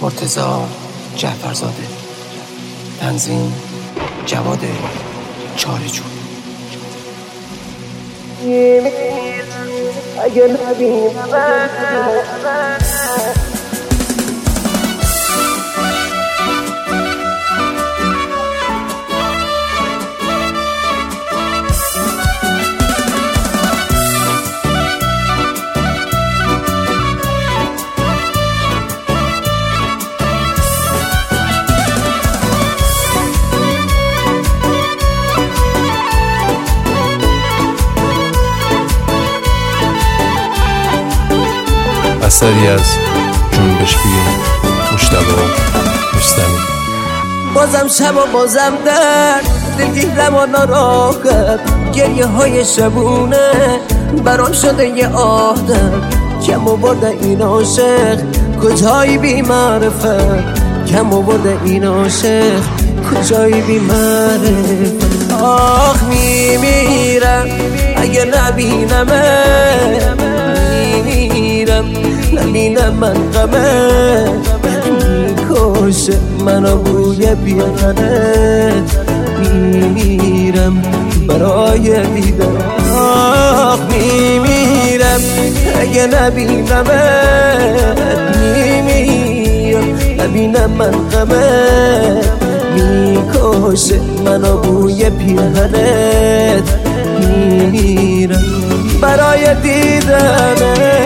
مرتضی جعفرزاده. تنظیم جواد چاره‌جو. اگه نبینم اثری از جنبش بی مجتبی رستمی. بازم شب و بازم درد، دلگیرم و ناراحت، گریه های شبونه برام شده یه عادت. کم آورده این عاشق کجایی بی معرفت، کم آورده این عاشق کجایی بی معرفت. آخ میمیرم اگه نبینمه، میمیرم نبینم من غمه، میکشه منو بوی پیرهنت، میمیرم برای دیدن. آخ میمیرم اگه نبینمت، میمیرم نبینم من غمه، میکشه منو بوی پیرهنت، میمیرم برای دیدنت.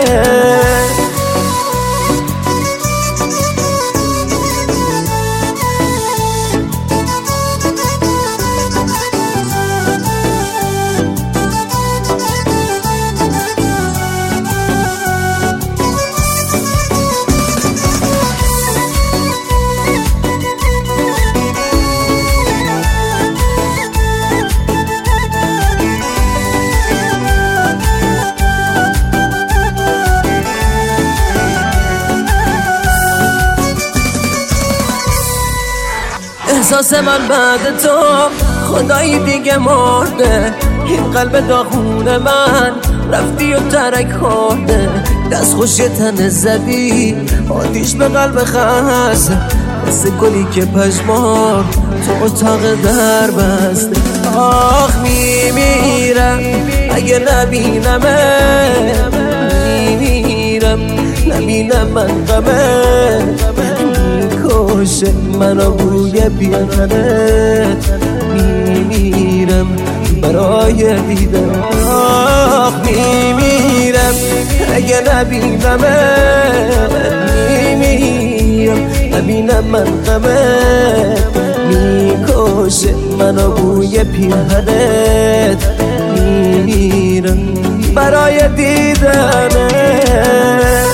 احساس من بعد تو خدایی دیگه مرده، این قلب داغون من رفتی و ترک خورده. دست خوش تن زدی آتیش به قلب خسته، مثل گلی که پشمار تو اتاق در بسته. آخ میمیرم اگه نبینمه، میمیرم نبینم من غمه، میکشه منو بوی پیرهنت، میمیرم برای دیدن. آخ میمیرم اگه نبینمه، میمیرم نبینم من غمه، میکشه منو بوی پیرهنت، میمیرم برای دیدنت.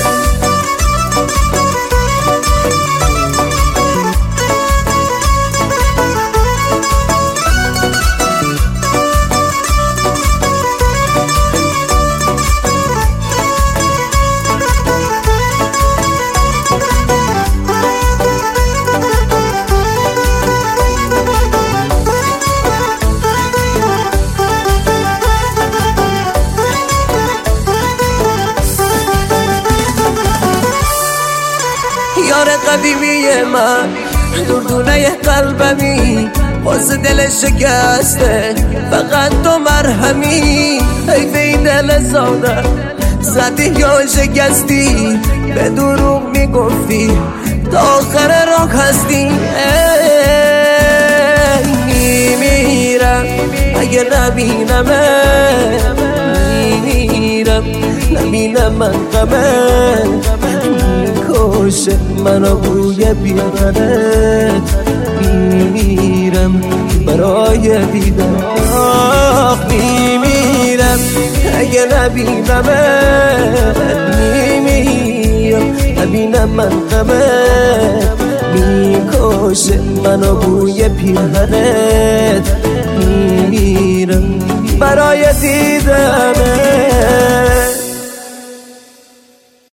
یار قدیمی من دردونه قلبمی، باز دل شکسته فقط تو مرهمی. حیف این دل ساده زدی یا شکستی، به دروغ میگفتی تا آخر راه هستی. میمیرم اگه نبینمه، میمیرم نبینم من غمه، میکشه منو بوی پیرهنت، میمیرم برای دیدن. آخ میمیرم اگه نبینمه، میمیرم نبینم من غمه، میکشه منو بوی پیرهنت، میمیرم برای دیدنت.